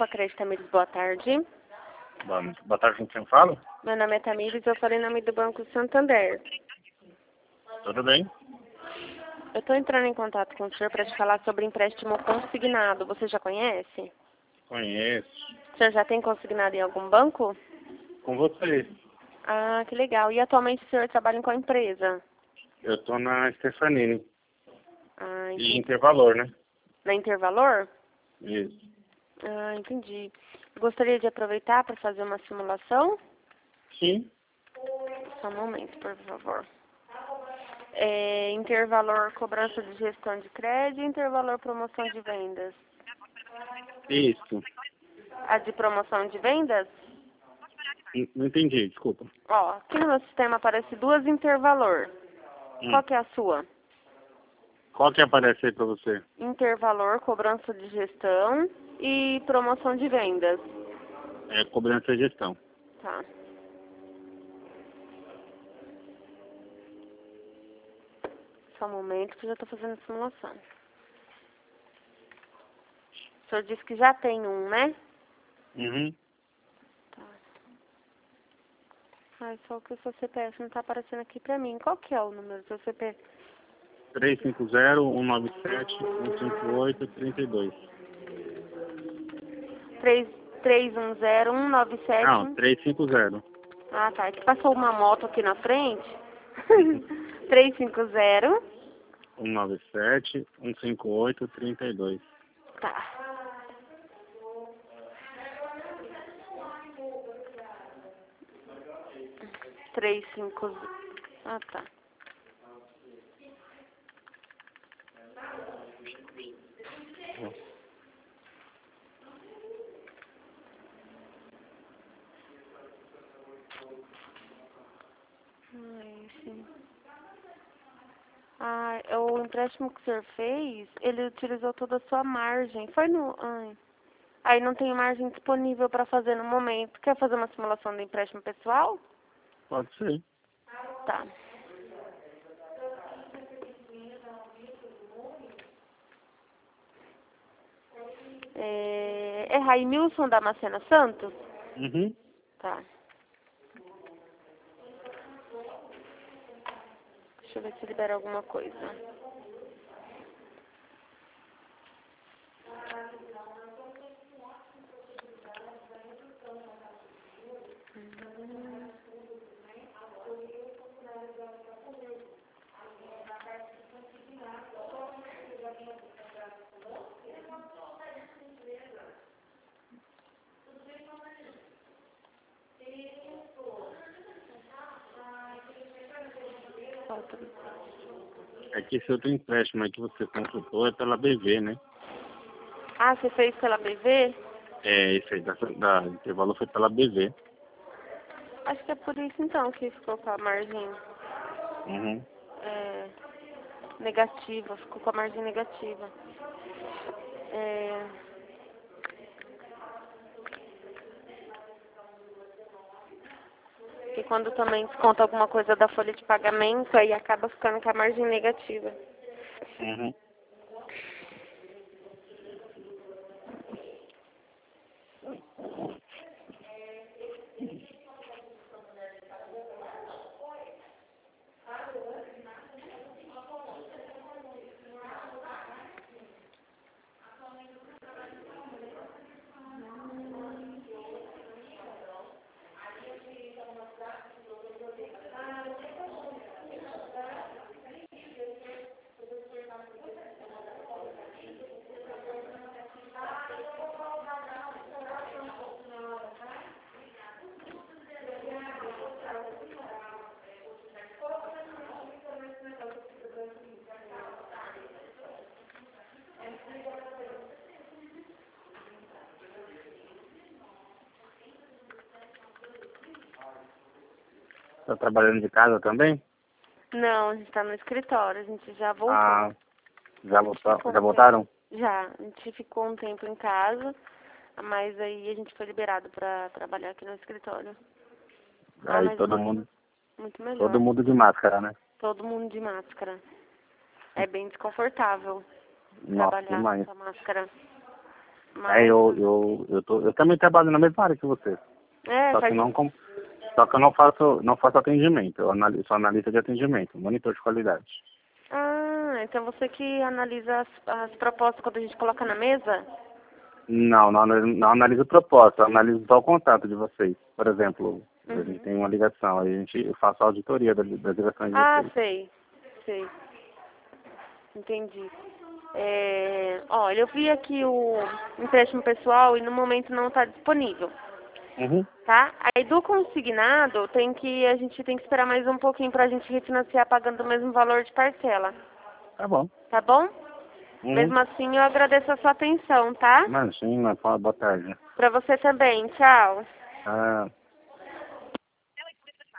Grupo Acredito Tamires, boa tarde. Boa tarde, com quem fala? Meu nome é Tamires, eu falei em nome do Banco Santander. Tudo bem? Eu estou entrando em contato com o senhor para te falar sobre empréstimo consignado. Você já conhece? Conheço. O senhor já tem consignado em algum banco? Com você. Ah, que legal. E atualmente o senhor trabalha em qual empresa? Eu tô na Stefanini. Ah, E entendi. Intervalor, né? Na Intervalor? Isso. Ah, entendi. Gostaria de aproveitar para fazer uma simulação? Sim. Só um momento, por favor. Intervalor cobrança de gestão de crédito e intervalor promoção de vendas. Isso. A de promoção de vendas? Não entendi, desculpa. Ó, aqui no meu sistema aparece duas intervalor. Qual que é a sua? Qual que aparece aí pra você? Intervalor, cobrança de gestão e promoção de vendas. É cobrança e gestão. Tá. Só um momento que eu já estou fazendo a simulação. O senhor disse que já tem um, né? Uhum. Tá. Ai, só que o seu CPF não está aparecendo aqui pra mim. Qual que é o número do seu CPF? 350-197-158-32. 310-197. Não, 350. Ah, tá. É que passou uma moto aqui na frente. 350. 197-158-32. Tá. Três, cinco... Ah, tá. Ai, sim. Ah, o empréstimo que o senhor fez, ele utilizou toda a sua margem. Foi no... Ai. Aí não tem margem disponível para fazer no momento. Quer fazer uma simulação do empréstimo pessoal? Pode ser. Tá. É Raimilson Damasceno Santos? Uhum. Tá. Deixa eu ver se libera alguma coisa. Falta. É que esse outro empréstimo aí que você consultou é pela BV, né? Ah, você fez pela BV? É, esse aí da Intervalor foi pela BV. Acho que é por isso então que ficou com a margem Uhum. negativa. Ficou com a margem negativa. E quando também desconta alguma coisa da folha de pagamento, aí acaba ficando com a margem negativa. Uhum. Tá trabalhando de casa também? Não, a gente tá no escritório, a gente já voltou. Ah, já voltaram? Já, a gente ficou um tempo em casa, mas aí a gente foi liberado pra trabalhar aqui no escritório. Aí Mas todo mundo muito melhor. de máscara, né? Todo mundo de máscara. É bem desconfortável Nossa, trabalhar demais. com a máscara. Mas... Eu também trabalho na mesma área que você. Só faz... que eu não faço atendimento, sou analista de atendimento, monitor de qualidade. Ah, então você que analisa as propostas quando a gente coloca na mesa? Não analiso proposta, eu analiso só o contato de vocês. Por exemplo, a gente tem uma ligação, aí eu faço a auditoria das ligações de vocês. Sei. Entendi. Olha, eu vi aqui o empréstimo pessoal e no momento não está disponível. Tá? Aí do consignado, a gente tem que esperar mais um pouquinho pra gente refinanciar pagando o mesmo valor de parcela. Tá bom. Tá bom? Mesmo assim, eu agradeço a sua atenção, tá? Imagina, boa tarde. Pra você também. Tchau. Ah.